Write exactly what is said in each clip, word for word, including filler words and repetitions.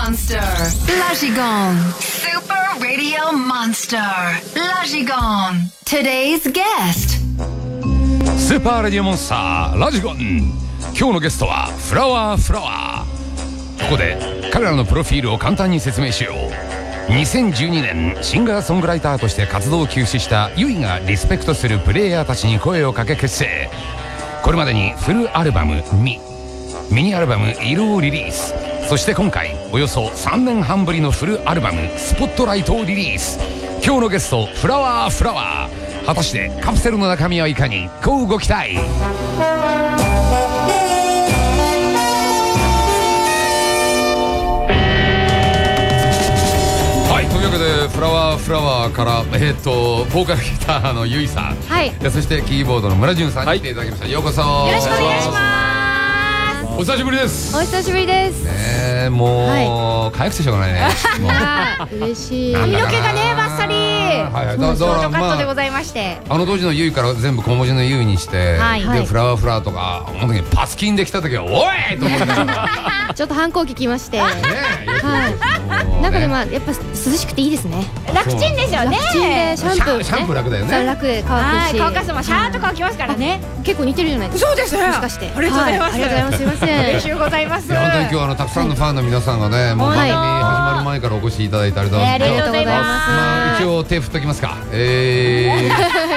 Monster. Lajigon. Super Radio Monster. Lajigon. Today's guest. スーパーラディオモンスターラジゴン。今日のゲストはフラワーフラワー。ここで彼らのプロフィールを簡単に説明しよう。にせんじゅうにねんシンガーソングライターとして活動を休止したユイがリスペクトするプレイヤーたちに声をかけ結成。これまでにフルアルバム「ミ」ミニアルバム「色」をリリース。そして今回およそさんねんはんぶりのフルアルバム「スポットライト」をリリース。今日のゲストフラワーフラワー。果たしてカプセルの中身はいかに。こうご期待。はい、というわけでフラワーフラワーからえー、っとボーカルギターのゆいさん、 はい、 そしてキーボードの村淳さんに来ていただきました、はい、ようこそ。 よろしくお願いします。 お久しぶりです。 お久しぶりですねえ、もう、はい、かゆくてしょうがないね。もう嬉しい。 髪の毛がねバッサリー、 はいはい、 だショートカットでございまして、 まあ、あの当時のゆいから全部小文字のゆいにして、はい、でフラワーフラワーとか本当にパスキンで来た時はおいと思ってちょっと反抗期きまして、ね、はい、なんかでもやっぱ涼しくていいですね。 楽ちんですよね。 楽ちんでシャンプー、ね、 シャンプー楽だよね。 楽で乾くし、 乾かすもシャーッと乾きますからね。 結構似てるじゃないですか。 そうですね。 もしかしてありがとうございます。 ありがとうございます。すいません。 嬉しゅうございます。 本当に今日あのたくさんのファンの皆さんがね、もう番組始まる前からお越しいただいてありがとうございます。 ありがとうございます。 まあ一応手振っときますか。え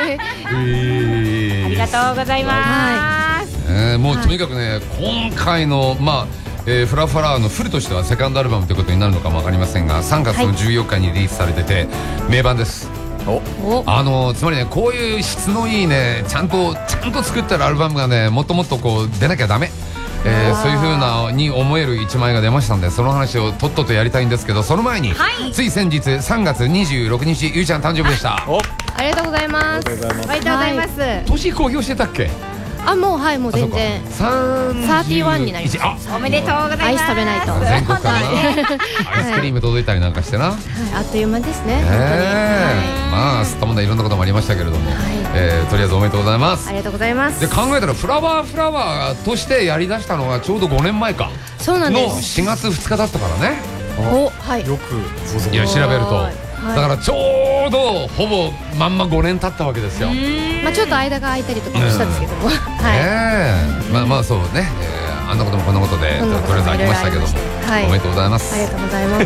ー、ありがとうございます。 えー、もうとにかくね、今回のまあ、えー、フラフラーのフルとしてはセカンドアルバムということになるのかもわかりませんが、さんがつのじゅうよっかにリリースされてて、名盤です。おあのつまりね、こういう質のいいね、ちゃんとちゃんと作ってるアルバムがね、もっともっとこう出なきゃダメ、えー、そういう風なに思える一枚が出ましたんで、その話をとっととやりたいんですけど、その前に、はい、つい先日さんがつにじゅうろくにちゆいちゃん誕生日でした。 おありがとうございます。 おめでとうございます。 年公表してたっけ？ あ、もうはい、もう全然サーティワンになります。 おめでとうございます。 アイス食べないと。 全国からアイスクリーム届いたりなんかしてな、はい、 あっという間ですね。 まあすったもんだいろんなこともありましたけれども、はい、えー、とりあえずおめでとうございます。 ありがとうございます。 で考えたらフラワーフラワーとしてやりだしたのがちょうどごねんまえか。 そうなんです。 のしがつふつかだったからね。 お、はい。 よくご存知。 いや調べると、はい、だからちょうどほぼまんまごねん経ったわけですよ。 まあちょっと間が空いたりとかもしたんですけども、はい。 まあまあそうね、あんなこともこんなことでとりあえずありましたけども、おめでとうございます。 ありがとうございます。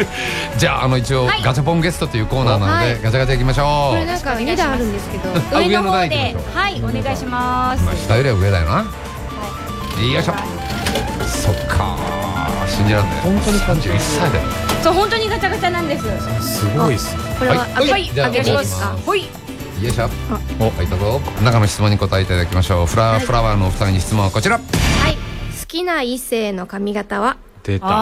じゃああの一応ガチャポンゲストというコーナーなのでガチャガチャいきましょう。 これなんかにだんあるんですけど、 上の方ではいお願いします。 下よりは上だよな。よいしょ。そっか、信じらんない。本当にさんじゅういっさいだよ。 そう、本当にガチャガチャなんです。 すごいっすね。 これははい、あげますか。はい。 よいしょ。お、はい、どうぞ。中の質問に答えていただきましょう。フラフラワーのお二人に質問はこちら。 はい。好きな異性の髪型は？ 出た。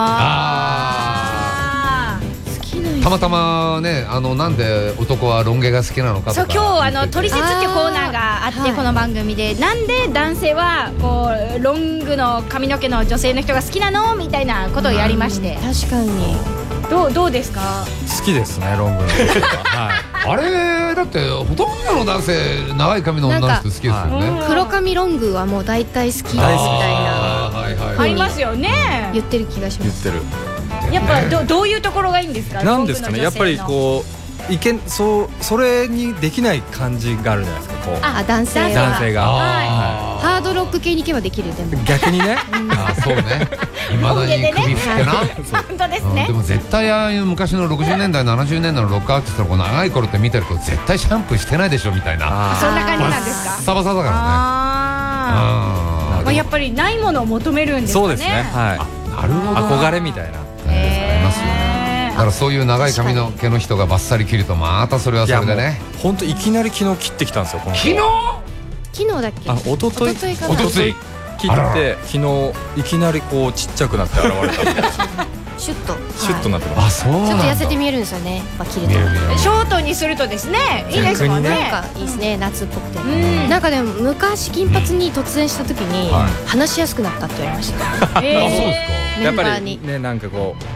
ああ。好きな異性。たまたまね、あのなんで男はロン毛が好きなのかとか。 そう、今日あのトリセツっていうコーナーがあって、この番組でなんで男性はこうロングの髪の毛の女性の人が好きなのみたいなことをやりまして。 確かに。 どうどうですか？ 好きですね、ロングの人が。はい。 あれだってほとんどの男性長い髪の女の人好きですよね。 黒髪ロングはもう大体好きみたいなありますよね。 言ってる気がします。 言ってる。やっぱどどういうところがいいんですか？ なんですかね。やっぱりこういけそうそれにできない感じがあるじゃないですか。こうあ、男性男性がハードロック系に行けばできる。でも逆にね。 あ、そうね。いまだに首振ってな。 本当ですね。 でも絶対ああいう昔のろくじゅうねんだいななじゅうねんだいのロックアーティストのこの長い頃って見てると絶対シャンプーしてないでしょみたいな。 そんな感じなんですか？ バッサバサだからね。 ああ。やっぱりないものを求めるんですね。 そうですね。はい。 なるほど。 憧れみたいな。 ありますよね。だからそういう長い髪の毛の人がバッサリ切るとまたそれはそれでね。 本当いきなり昨日切ってきたんですよ。 昨日？ 昨日だっけ？ あ、一昨日一昨日切って昨日いきなりこうちっちゃくなって現れた。 シュッとシュッとなってます。 あ、そうなんだ。 ちょっと痩せて見えるんですよね。まあ切れてショートにするとですね、いいですもんね。 なんかいいですね、夏っぽくて。なんかでも昔金髪に突然した時に話しやすくなったって言われました。 ええ、 そうですか。 やっぱりね、なんかこう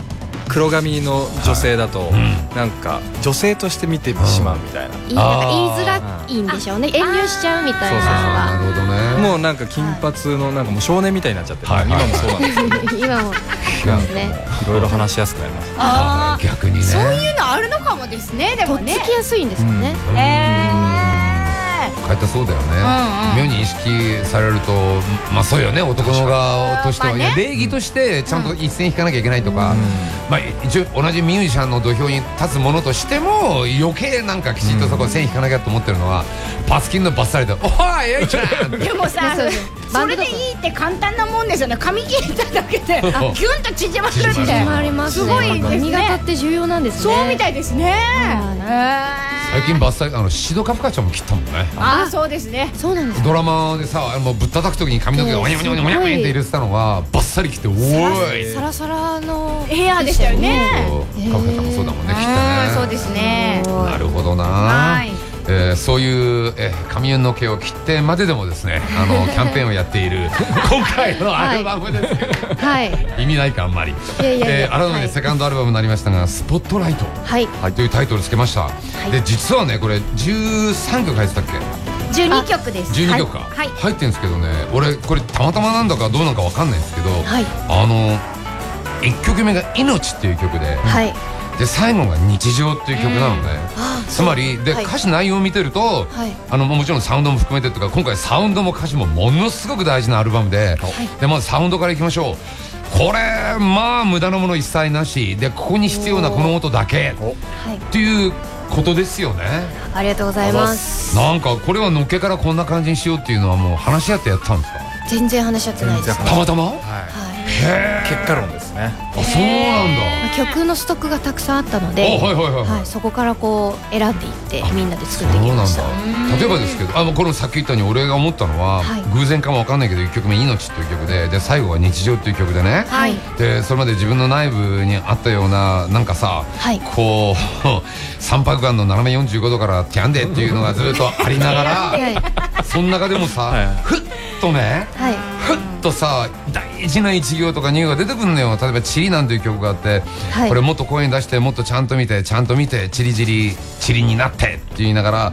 黒髪の女性だと、なんか女性として見てしまうみたいな、 言いなんか言いづらいんでしょうね。遠慮しちゃうみたいなのなるほどね。 もうなんか金髪のなんかもう少年みたいになっちゃって、今もそうなんですけど、 今もですね。 いろいろ話しやすくなります。 ああ、 逆にね。 そういうのあるのかもですね。でとっもね。 つきやすいんですよね。 ええ。 書いたそうだよね。妙に意識されると、まあそうよね。男の側としては、いや礼儀としてちゃんと一線引かなきゃいけないとか、まあ一応同じミュージシャンの土俵に立つものとしても余計なんかきちっとそこ線引かなきゃと思ってるのは、パツキンのバッサリで「おいエイちゃん!」 でもさ、それでいいって簡単なもんですよね。髪切っただけでギュンと縮まるって。 縮まりますね。 すごいですね。 髪型って重要なんですね。 そうみたいですね。 最近バッサリ、あのシドカフカちゃんも切ったもんね。 ああ、そうですね。 そうなんです。 ドラマでさ、もうぶったたく時に髪の毛がワニャワニャワニャワニャって入れてたのがバッサリ切って、おーいサラサラのヘアでしたよね。 カフカちゃんもそうだもんね、切ってね。 そうですね。 なるほどな。 はい。 えー、そういう、えー、髪の毛を切ってまででもですね、あのキャンペーンをやっている今回のアルバムですけど、 はい、 意味ないかあんまり。 いやいやいや、 えー、改めてセカンドアルバムになりましたが「スポットライト」 はい、 というタイトルつけました。はい、で実はねこれじゅうさんきょく入ってたっけ？ じゅうにきょくです。 じゅうにきょくか、はい、入ってるんですけどね、俺これたまたまなんだかどうなんかわかんないんですけど、はい、あのいっきょくめが「命」っていう曲で、はい、で最後が「日常」っていう曲なのね。つまりで、はい、歌詞内容を見てると、はい、あのもちろんサウンドも含めてとか、今回サウンドも歌詞もものすごく大事なアルバムで、はい、でまずサウンドからいきましょう。これまあ無駄なもの一切なしで、ここに必要なこの音だけっていうことですよね。 ありがとうございます。 なんかこれはのっけからこんな感じにしようっていうのはもう話し合ってやったんですか？ 全然話し合ってないです。 たまたま？はい、 へー、結果論ですね。 あ、そうなんだ。 曲のストックがたくさんあったので、はいはいはいはい、そこからこう選んでいってみんなで作ってきました。 例えばですけど、あのこのさっき言ったように俺が思ったのは、はい、偶然かもわかんないけどいっきょくめ「命」っていう曲で、で最後は「日常」っていう曲でね、はい、でそれまで自分の内部にあったようななんかさ、はい、こう三白眼の斜めよんじゅうごどから「ティャンデ」っていうのがずっとありながら、はい、その中でもさ、はい、ふっとね、はい、ふっとさ大事な一行とか二行が出てくるのよ。例えば「チリ」なんていう曲があって、はい、これもっと声に出してもっとちゃんと見てちゃんと見てチリチリチリになってって言いながら、はい、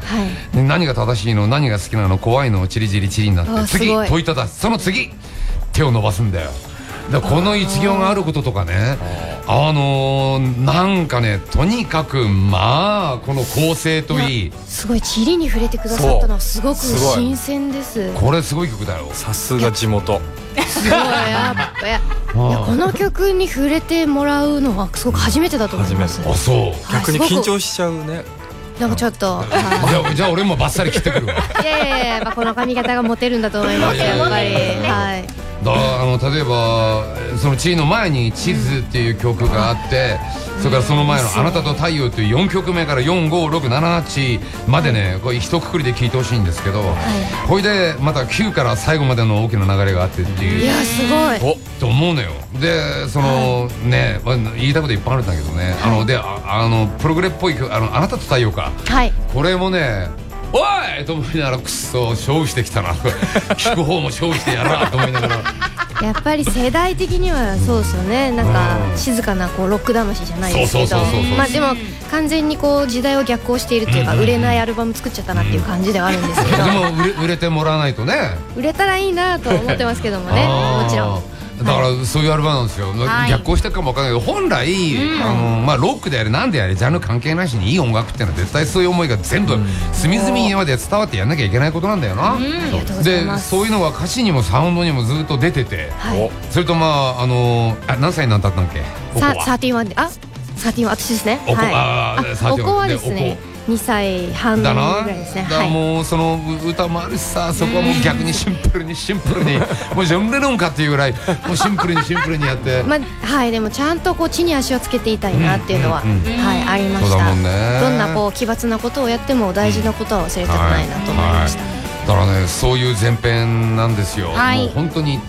何が正しいの何が好きなの怖いのチリチリチリになって、次問いただす、その次手を伸ばすんだよ。だこの一行があることとかね、あのー、なんかねとにかくまあこの構成といい、 すごい地理に触れてくださったのはすごく新鮮です。 これすごい曲だよ。 さすが地元。 すごいやっぱいやこの曲に触れてもらうのはすごく初めてだと思います。 あ、そう。 逆に緊張しちゃうね。 なんかちょっとじゃあじゃあ俺もバッサリ切ってくるわ。 いやいやいや、この髪型がモテるんだと思いますやっぱり。はい。 だあの例えばその「地理」の前に「地図」っていう曲があって、それからその前の「あなたと太陽」というよんきょくめからよんごろくななはちまでね、これ一括りで聴いてほしいんですけど、これでまたきゅうから最後までの大きな流れがあってっていう、 いやすごいおと思うのよ。でそのね、言いたいこといっぱいあるんだけどね、あのであのプログレっぽい曲、あの「あなたと太陽」か、これもねおいと思いながら、くっそ勝負してきたな聞く方も勝負してやらなと思いながらやっぱり世代的にはそうですよね。なんか静かなこうロック魂じゃないですけど、まあでも完全にこう時代を逆行しているっていうか、売れないアルバム作っちゃったなっていう感じではあるんですけど、 でも売れ、売れてもらわないとね。 売れたらいいなと思ってますけどもねもちろん。 だからそういうアルバムなんですよ。逆行してるかもわかんないけど、本来あのまあロックであれなんであれジャンル関係なしにいい音楽っていうのは絶対そういう思いが全部隅々にまで伝わってやんなきゃいけないことなんだよな。でそういうのが歌詞にもサウンドにもずっと出てて、それとまああの何歳になったんだっけ？ サーティワンで、あサーティワン私ですね。おこはですねにさいはんぐらいですね。 だからもうその歌もあるしさ、そこはもう逆にシンプルにシンプルにもうジョン・レノンかっていうぐらいもうシンプルにシンプルにやって、 まあはい、でもちゃんとこう地に足をつけていたいなっていうのは、はいありました。どんなこう奇抜なことをやっても大事なことは忘れたくないなと思いました。 だからねそういう前編なんですよ。もう本当に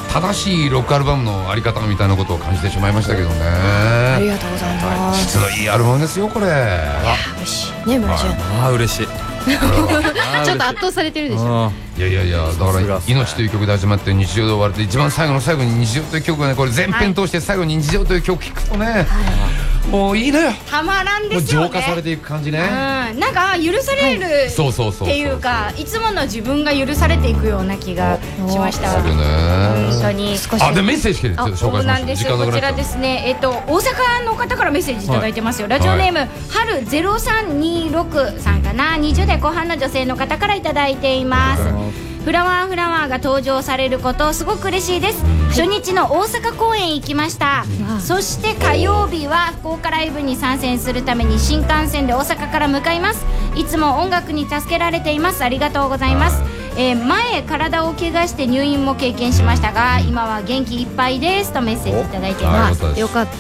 正しいロックアルバムのあり方みたいなことを感じてしまいましたけどね。 ありがとうございます。 質のいいアルバムですよこれ。 いや嬉しいね村淳。 ああ嬉しい。 ちょっと圧倒されてるでしょ。 いやいやいや、だから「命」という曲で始まって日常で終わって一番最後の最後に日常という曲がね、これ全編通して最後に日常という曲聴くとね、もういいのよ。 たまらんですよね。 もう浄化されていく感じね。 うん、なんか許されるそうそうそうっていうか、いつもの自分が許されていくような気がしました。 そうよね。 本当に。 あ、でメッセージ来てる。ちょっと紹介しそうましょう。 なんですよ。こちらですね。えっと大阪の方からメッセージいただいてますよ。ラジオネーム春ゼロさんにろくさんかな。にじゅう代後半の女性の方からいただいています。フラワーフラワーが登場されることすごく嬉しいです。初日の大阪公演行きました。そして火曜日は福岡ライブに参戦するために新幹線で大阪から向かいます。いつも音楽に助けられています。ありがとうございます。えー、前体を怪我して入院も経験しましたが今は元気いっぱいですとメッセージいただいています。 よかった。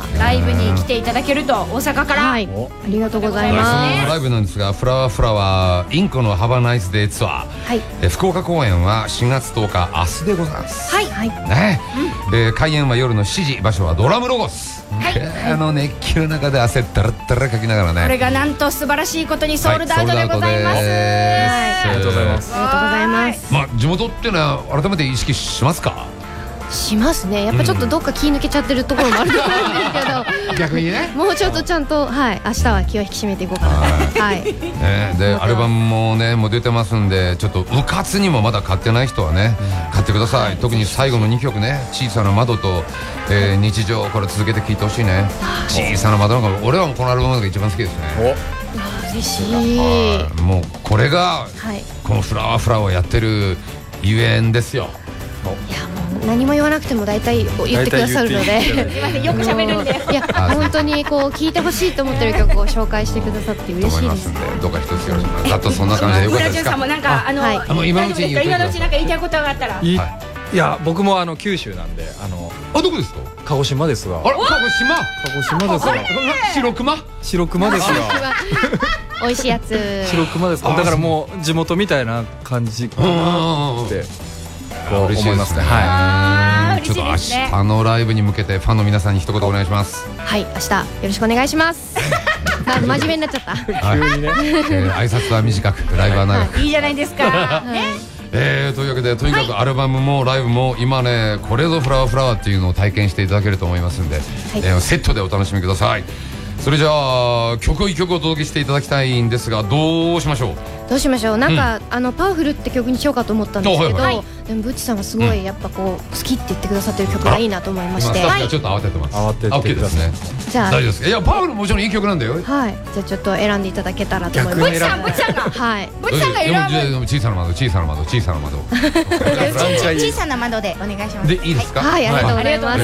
ライブに来ていただけると大阪から、はい、 ありがとうございます。 ライブなんですが、フラワーフラワーインコのハバナイスデーツアー、はい、え福岡公演はしがつとおか明日でございます。 はいはいね、うん、えー、開演は夜のしちじ、場所はドラムロゴス。はい、あの熱気の中で汗だらだらかきながらね、 これがなんと素晴らしいことにソールドアウトでございます。 ありがとうございます。 ありがとうございます。 まあ地元っていうのは改めて意識しますか？ しますね。やっぱちょっとどっか気抜けちゃってるところもあると思うんですけど逆にね、 もうちょっとちゃんと、はい、明日は気を引き締めていこうかな。はい、 ね、でアルバムもねもう出てますんで、ちょっとうかつにもまだ買ってない人はね、うん、買ってください。特に最後のにきょくね、小さな窓と、えー、日常、これ続けて聴いてほしいね。小さな窓なんか俺はこのアルバムが一番好きですね。 お嬉しい。 もうこれが、はい、このフラワーフラワーをやってるゆえんですよ。 いやもう何も言わなくても大体言ってくださるので、 すみません、よく喋るんで、 いや本当にこう聴いてほしいと思ってる曲を紹介してくださって嬉しいです。 どうか一つよろしくお願いします。ざっとそんな感じでよかったですか？ 村淳さんもなんかあの、 はい、もう今のうちに言ってください。 今のうちなんか言いたいことがあったら。 いや僕もあの九州なんで、あのあどこですか？ 鹿児島ですが。 あら鹿児島？ 鹿児島ですが。 白熊？白熊ですが。 美味しいやつ。 白熊ですか。だからもう地元みたいな感じかなって。 嬉しいですね。はい。ちょっと明日のライブに向けてファンの皆さんに一言お願いします。 はい、明日よろしくお願いします。真面目になっちゃった。 急にね。挨拶は短く、ライブは長く。 いいじゃないですか。 えー、というわけでとにかくアルバムもライブも今ねこれぞフラワーフラワーっていうのを体験していただけると思いますんで、はい、えー、セットでお楽しみください。それじゃあ曲をいっきょくお届けしていただきたいんですが、どうしましょう？ どうしましょう。なんか、うん、あのパワフルって曲にしようかと思ったんですけど、はいはい、でもブッチさんがすごいやっぱこう好きって言ってくださってる曲がいいなと思いまして、 今スタッフがちょっと慌ててます。慌てて OK ですね。じゃあ大丈夫です。いやパワフルもちろんいい曲なんだよ。 はい。じゃあちょっと選んでいただけたらと思います。 ブッチさん、ブッチさんが、 はい。 ブッチさんが選ぶ。 小さな窓、小さな窓、小さな窓。 小さな窓でお願いします。 でいいですか？ はい、ありがとうございます。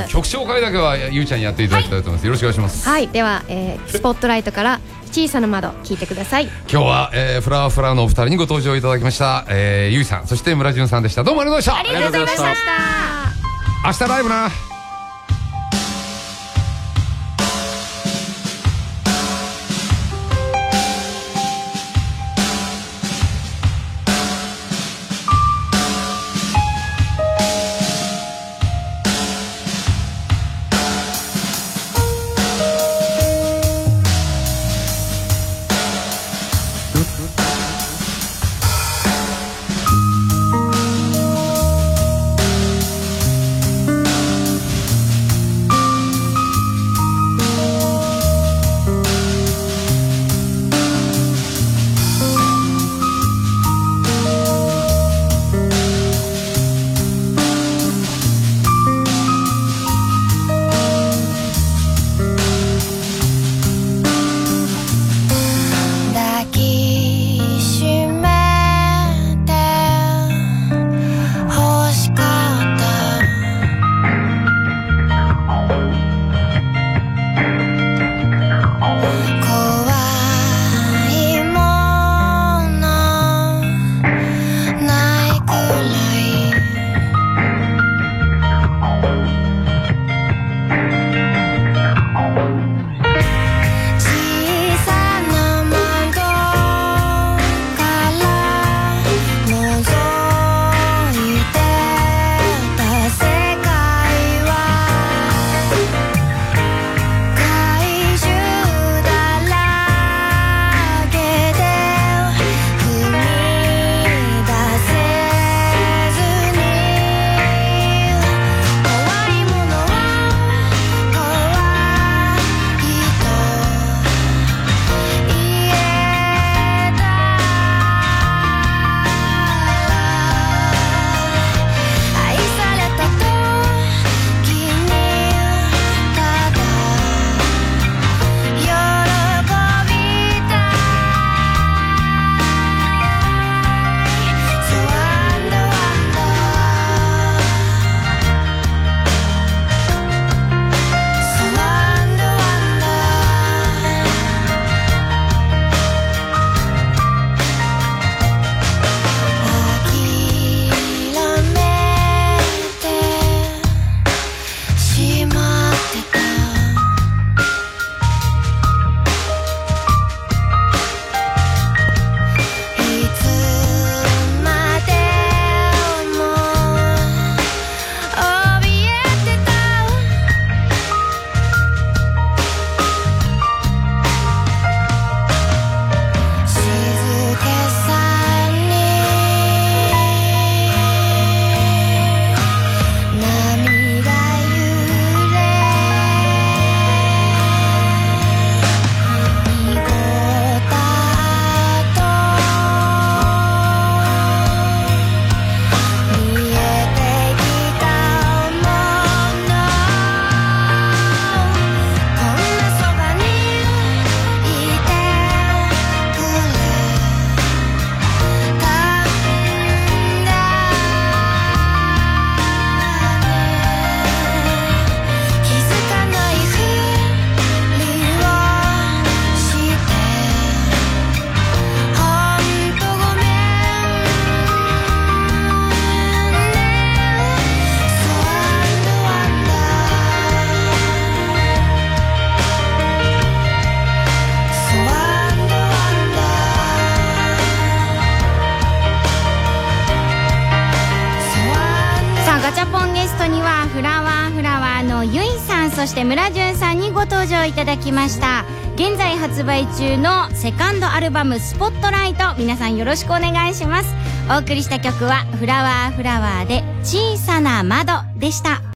曲紹介だけはゆうちゃんにやっていただきたいと思います。よろしくお願いします。 はい。ではスポットライトから小さな窓聞いてください。 今日は、えー、フラワーフラワーのお二人にご登場いただきました、えー、ゆいさんそして村淳さんでした。どうもありがとうございました。 ありがとうございました。 明日ライブな。 そして村淳さんにご登場いただきました。現在発売中のセカンドアルバムスポットライト、皆さんよろしくお願いします。お送りした曲はフラワーフラワーで小さな窓でした。